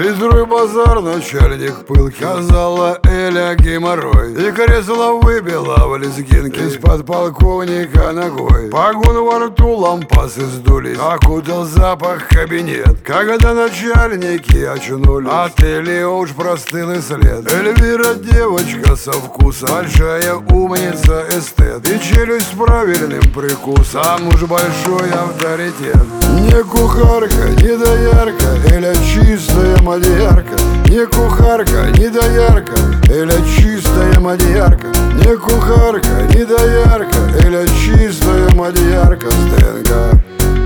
Петрой базар, начальник пыл, казала Эля геморрой. И кресло выбила в лезгинке с подполковника ногой. Погон во рту, лампасы сдулись, окутал запах кабинет. Когда начальники очнулись, от Эли уж простыл и след. Эльвира девочка со вкусом, большая умница, эстет. И челюсть с правильным прикусом, а муж большой авторитет. Не кухарка, не доярка, Эля чистая мадьярка. Не кухарка, не доярка, Эля чистая мадьярка. Не кухарка, не доярка, Эля чистая мадьярка с ДНК.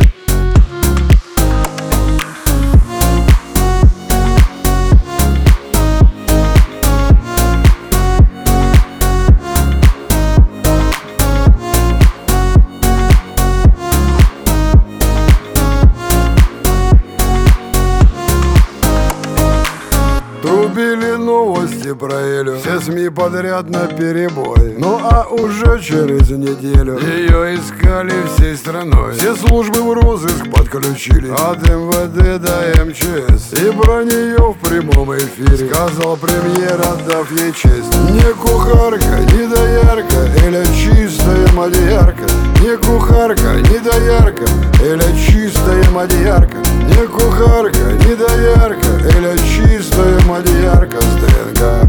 Трубили новости про Элю, все СМИ подряд на перебой. Ну а уже через неделю ее искали всей страной. Все службы в розыск подключили, от МВД до МЧС. И про нее в прямом эфире сказал премьер, отдав ей честь. Не кухарка, не доярка, Эля чистая мадьярка. Не кухарка, не доярка, Эля чистая мадьярка. Не кухарка, не доярка, Эля чистая мадьярка с ДНК.